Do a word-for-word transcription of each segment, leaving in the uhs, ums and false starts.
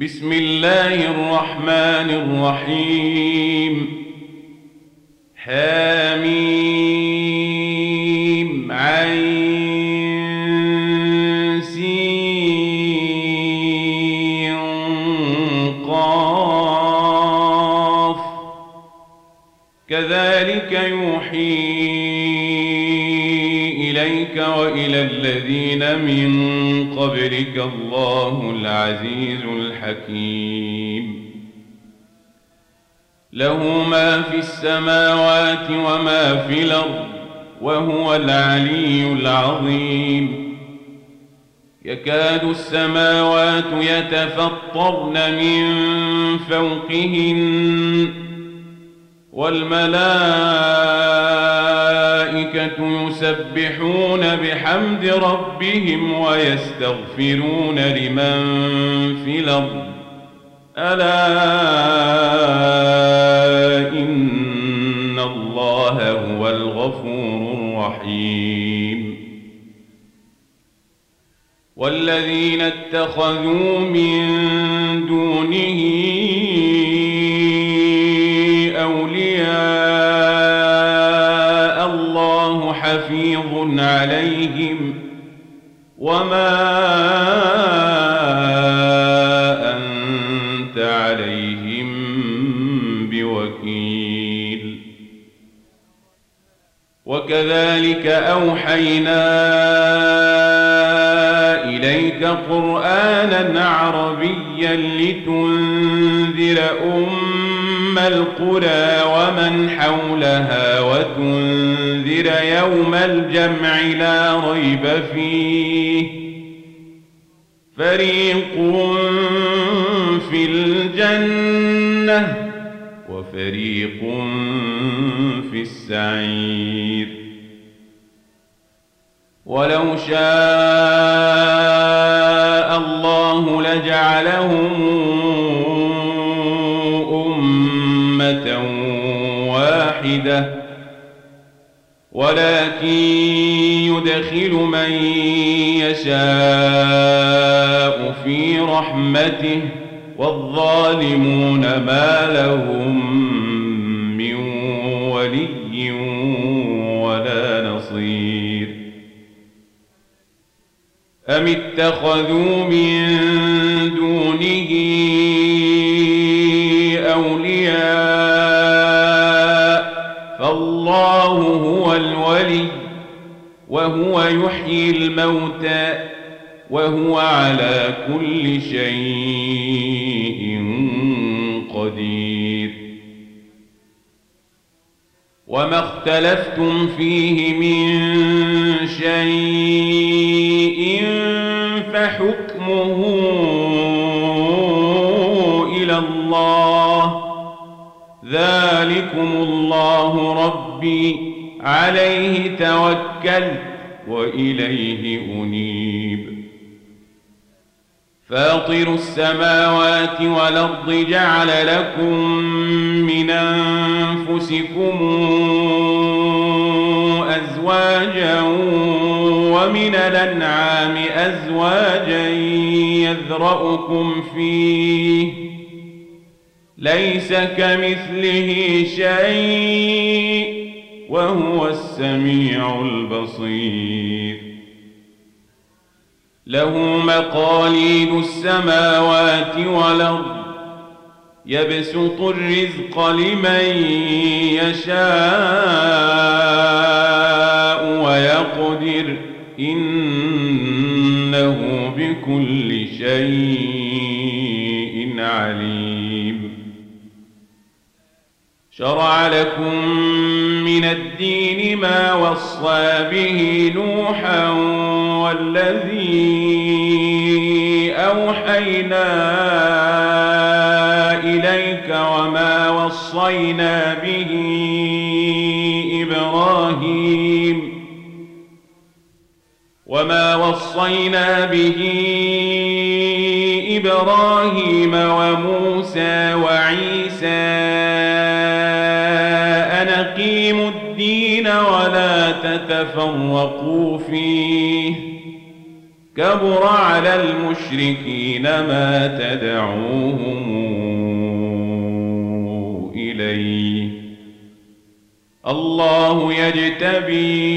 بسم الله الرحمن الرحيم. حميم عين سين قاف. كذلك يوحي إليك وإلى الذين من قبلك الله العزيز الحكيم. له ما في السماوات وما في الأرض وهو العلي العظيم. يكاد السماوات يتفطرن من فوقهن والملائكة يسبحون بحمد ربهم ويستغفرون لمن في الأرض ألا إن الله هو الغفور الرحيم. والذين اتخذوا من دونه أولياء الله حفيظ عليهم وما أنت عليهم بوكيل. وكذلك أوحينا إليك قرآنا عربيا لتنذر أم القرى ومن حولها وتنذر يوم الجمع لا ريب فيه فريق في الجنة وفريق في السعير. ولو شاء الله لجعلهم أمة واحدة ولكن يدخل من يشاء في رحمته والظالمون ما لهم من ولي ولا نصير. أم اتخذوا من دونه أولياء فالله هو الولي وهو يحيي الموتى وهو على كل شيء قدير. وما اختلفتم فيه من شيء فحكمه إلى الله ذلكم الله ربي عليه توكلت وإليه أنيب. فاطر السماوات والأرض جعل لكم من أنفسكم أزواجا ومن الأنعام أزواجا يذرأكم فيه ليس كمثله شيء وهو السميع البصير. له مقاليد السماوات والأرض يبسط الرزق لمن يشاء ويقدر إنه بكل شيء عليم. شرع لكم من الدين ما وصى به نوحا والذي أوحينا إليك وما وصينا به إبراهيم وما وصينا به إبراهيم وموسى وعيسى أن أقيموا الدين ولا تتفرقوا فيه كبر على المشركين ما تدعوهم إليه الله يجتبي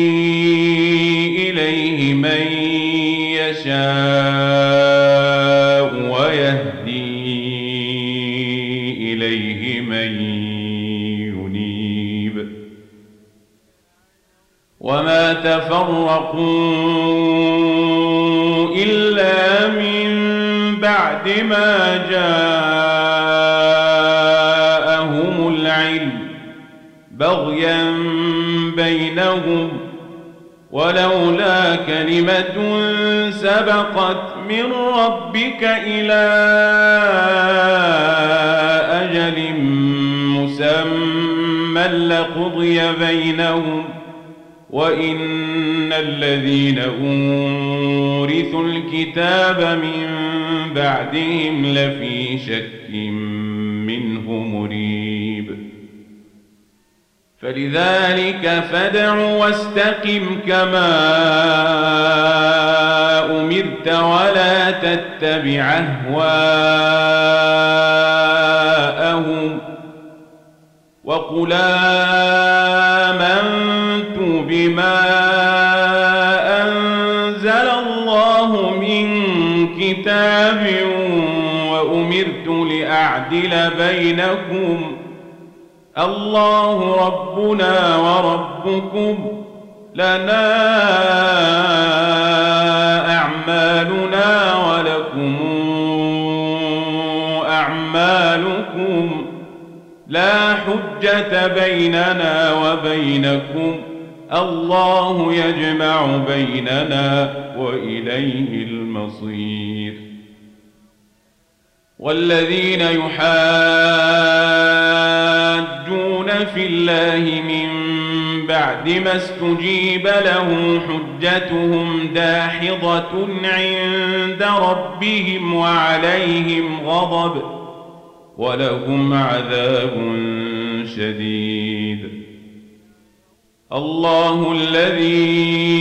إليه من يشاء ويهدي إليه من ينيب وما تفرقوا إلا من بعد ما جاءهم العلم بغيا بينهم ولولا كلمة سبقت من ربك إلى أجل مسمى لقضي بينهم وإن الذين أورثوا الكتاب من بعدهم لفي شك منه مريب فلذلك فادع واستقم كما أمرت ولا تتبع أهواءهم وقل آمنت بما أنزل الله من كتاب وأمرت لأعدل بينكم الله ربنا وربكم لنا أعمالنا ولكم أعمالكم لا حجة بيننا وبينكم الله يجمع بيننا وإليه المصير والذين يحاجون في الله من بعد ما استجيب له حجتهم داحضة عند ربهم وعليهم غضب ولهم عذاب شديد الله الذي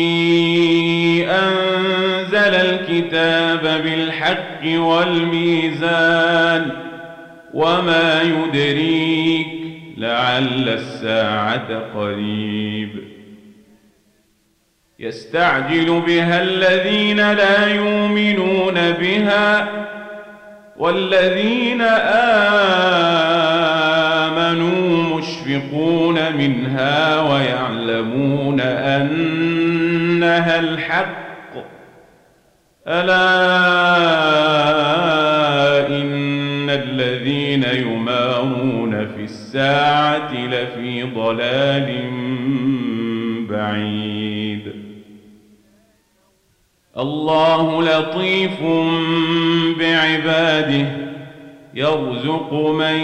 أنزل الكتاب بالحق والميزان وما يدريك لعل الساعة قريب يستعجل بها الذين لا يؤمنون بها والذين آمنوا مشفقون منها ويعلمون أنها الحق ألا إن الذين يمارون في الساعة لفي ضلال بعيد الله لطيف بعباده يرزق من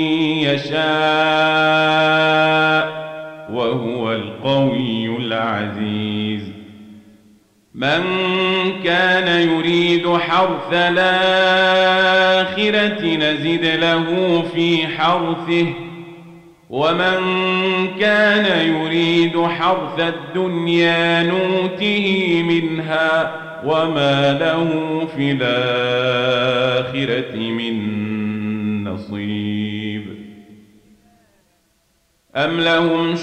يشاء وهو القوي العزيز من كان يريد حرث الآخرة نزد له في حرثه ومن كان يريد حرث الدنيا نوته منها وما له في الآخرة من نصيب أم لهم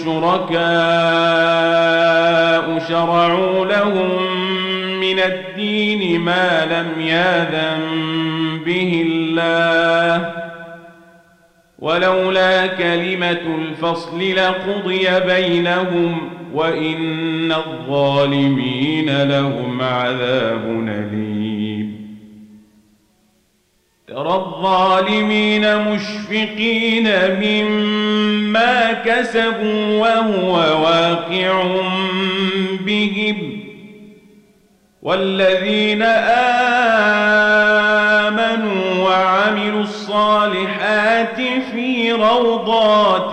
شركاء شرعوا لهم من الدين ما لم يأذن به الله ولولا كلمة الفصل لقضي بينهم وإن الظالمين لهم عذاب أليم ترى الظالمين مشفقين مما كسبوا وهو واقع بهم والذين آمنوا وعملوا الصالحات في روضات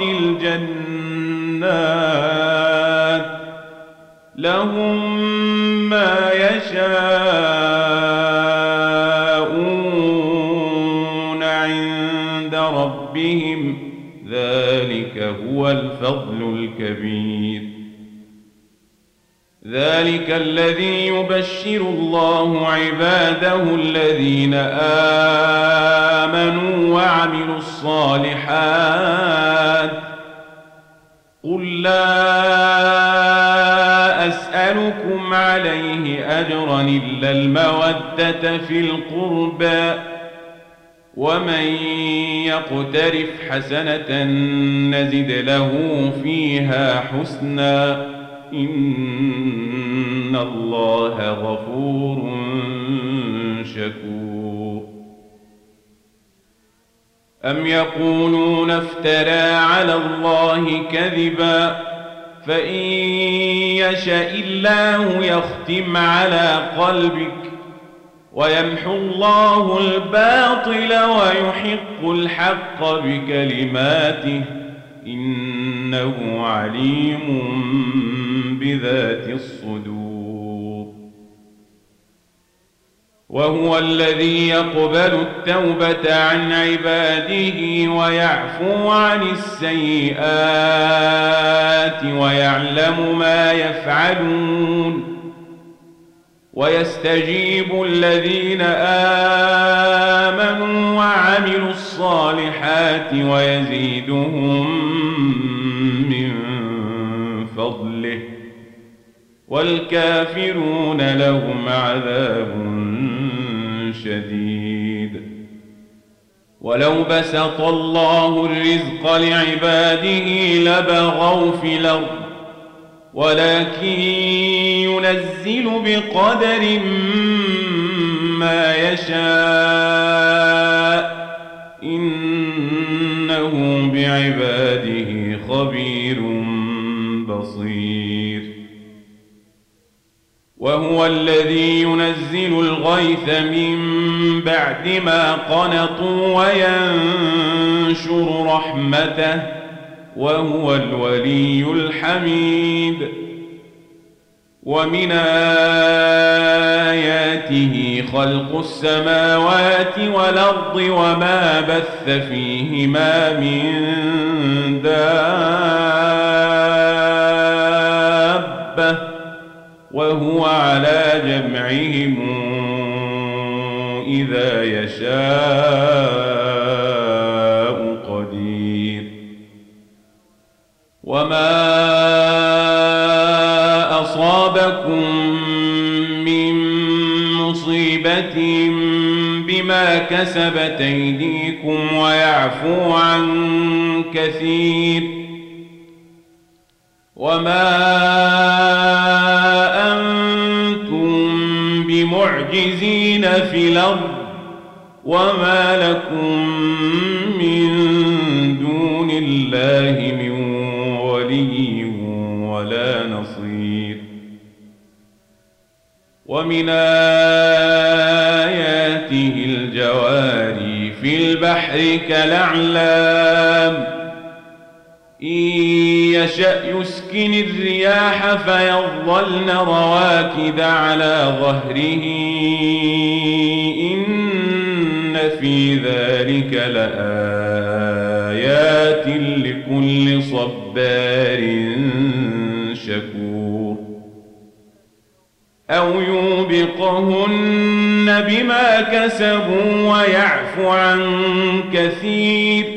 الجنات لهم ما يشاءون عند ربهم ذلك هو الفضل الكبير ذلك الذي يبشر الله عباده الذين آمنوا وعملوا الصالحات قل لا أسألكم عليه أجرا إلا المودة في القربى ومن يقترف حسنة نزد له فيها حسنا إن الله غفور شكور أم يقولون افترى على الله كذبا فإن يشاء الله يختم على قلبك ويمحو الله الباطل ويحق الحق بكلماته إنه عليم بذات الصدور وهو الذي يقبل التوبة عن عباده ويعفو عن السيئات ويعلم ما يفعلون ويستجيب الذين آمنوا وعملوا الصالحات ويزيدهم من فضله والكافرون لهم عذاب شديد ولو بسط الله الرزق لعباده لبغوا في الأرض ولكن ينزل بقدر ما يشاء إنه بعباده خبير بصير وهو الذي ينزل الغيث من بعد ما قنطوا وينشر رحمته وهو الولي الحميد ومن آياته خلق السماوات والأرض وما بث فيهما من دابة وهو على جمعهم إذا يشاء قدير وما أصابكم من مصيبة بما كسبت أيديكم ويعفو عن كثير وما أنتم بمعجزين في الأرض وما لكم من دون الله من ولي ولا نصير ومن آياته الجواري في البحر كالأعلام إن يشأ يسكن الرياح فيظلن رواكد على ظهره إن في ذلك لآيات لكل صبار شكور أو يوبقهن بما كسبوا ويعفو عن كثير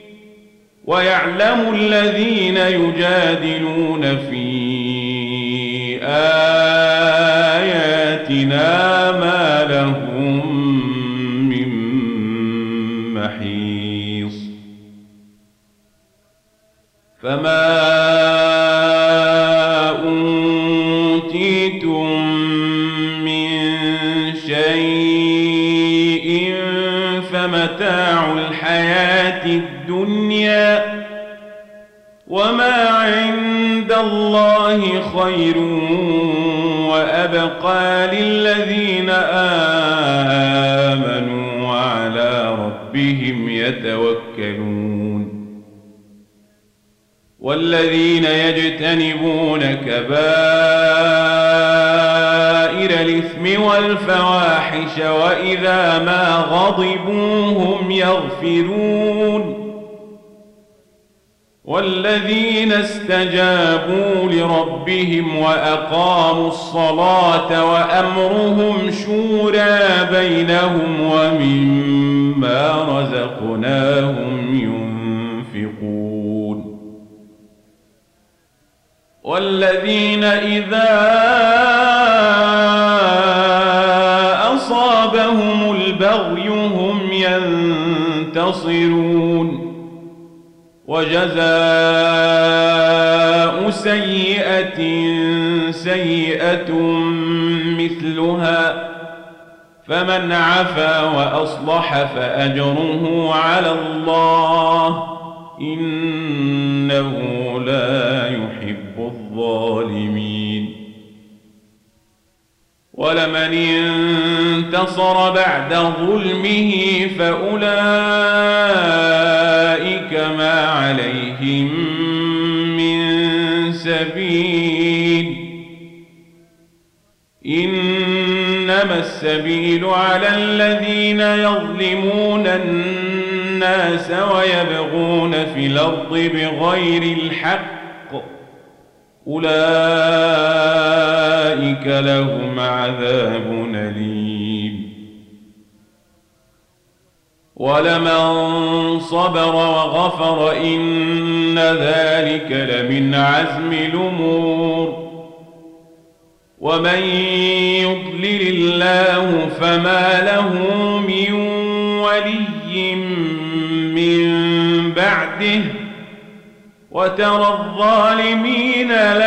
ويعلم الذين يجادلون في آياتنا ما لهم من محيص فما أوتيتم من شيء فمتاع الحياة الدنيا وما عند الله خير وأبقى للذين آمنوا وعلى ربهم يتوكلون والذين يجتنبون كبائر الإثم والفواحش وإذا ما غضبوا هم يغفرون والذين استجابوا لربهم وأقاموا الصلاة وأمرهم شورى بينهم ومما رزقناهم ينفقون والذين إذا أصابهم البغي هم ينتصرون وجزاء سيئة سيئة مثلها فمن عفا وأصلح فأجره على الله إنه لا يحب الظالمين ولمن انتصر بعد ظلمه فأولئك ما عليهم من سبيل إنما السبيل على الذين يظلمون الناس ويبغون في الأرض بغير الحق أولئك لهم عذاب أليم ولمن صبر وغفر إن ذلك لمن عزم الأمور ومن يضلل الله فما له من ولي من بعده وترى الظالمين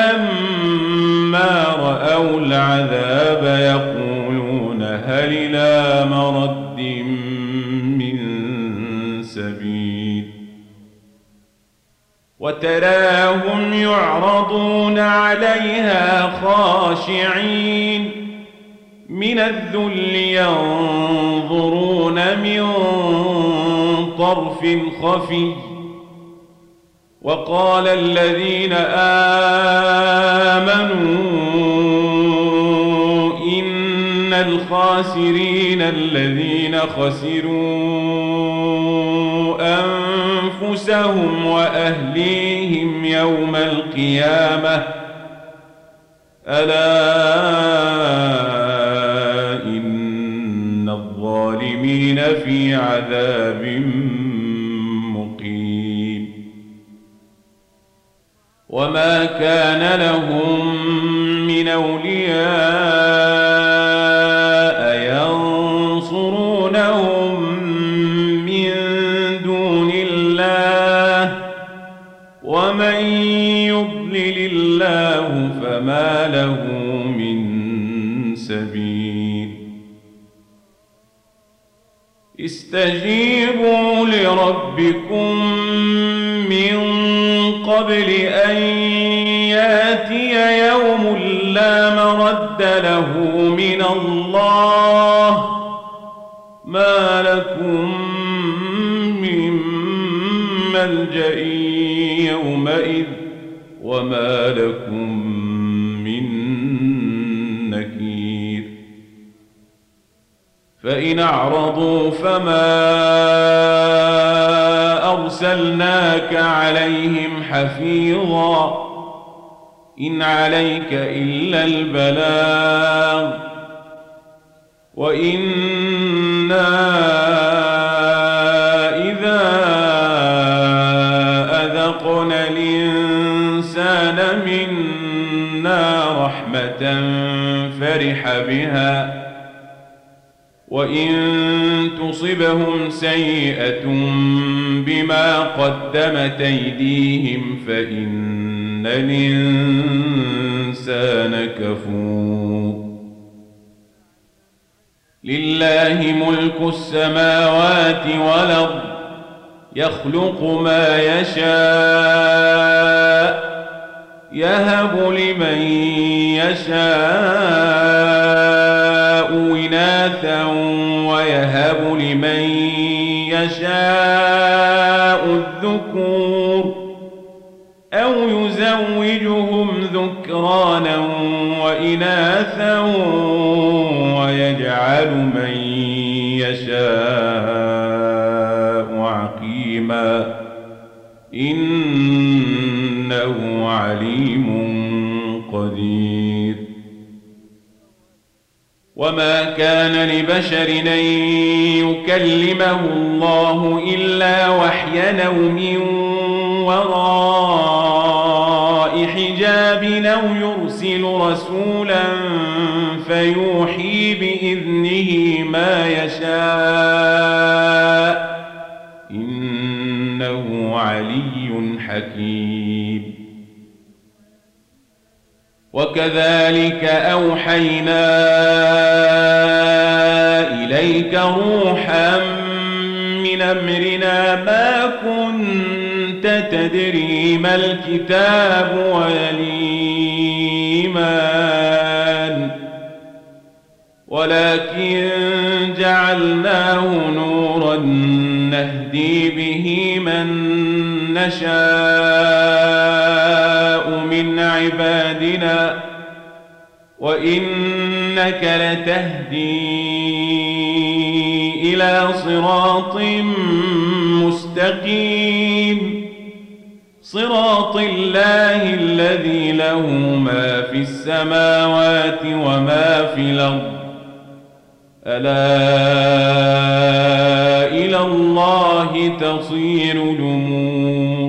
لما رأوا العذاب يقولون هل إلى مرد من سبيل وتراهم يعرضون عليها خاشعين من الذل ينظرون من طرف خفي وقال الذين آمنوا إن الخاسرين الذين خسروا أنفسهم وأهليهم يوم القيامة ألا إن الظالمين في عذاب وما كان لهم من أولياء ينصرونهم من دون الله ومن يضلل الله فما له من سبيل استجيبوا لربكم من قبل أن ياتي يوم لا مرد له من الله ما لكم من ملجأ يومئذ وما لكم من نكير فإن أعرضوا فما أرسلناك عليهم حفيظا إن عليك إلا البلاغ وإنا إذا أذقنا الإنسان منا رحمة فرح بها وإن تصبهم سيئة بما قدمت أيديهم فإن الإنسان كفور لله ملك السماوات والأرض يخلق ما يشاء يهب لمن يشاء إناثا ويهب لمن يشاء الذكور أو يزوجهم ذكرانا وإناثا ويجعل من يشاء عقيما إن عليم قدير. وما كان لبشر أن يكلمه الله إلا وحيا أو من وراء حجاب أو يرسل رسولا فيوحي بإذنه ما يشاء إنه علي حكيم. وكذلك أوحينا إليك روحا من أمرنا ما كنت تدري ما الكتاب ولا الإيمان ولكن جعلناه نورا نهدي به من نشاء من عبادنا وإنك لتهدي إلى صراط مستقيم صراط الله الذي له ما في السماوات وما في الأرض ألا إلى الله تصير الأمور.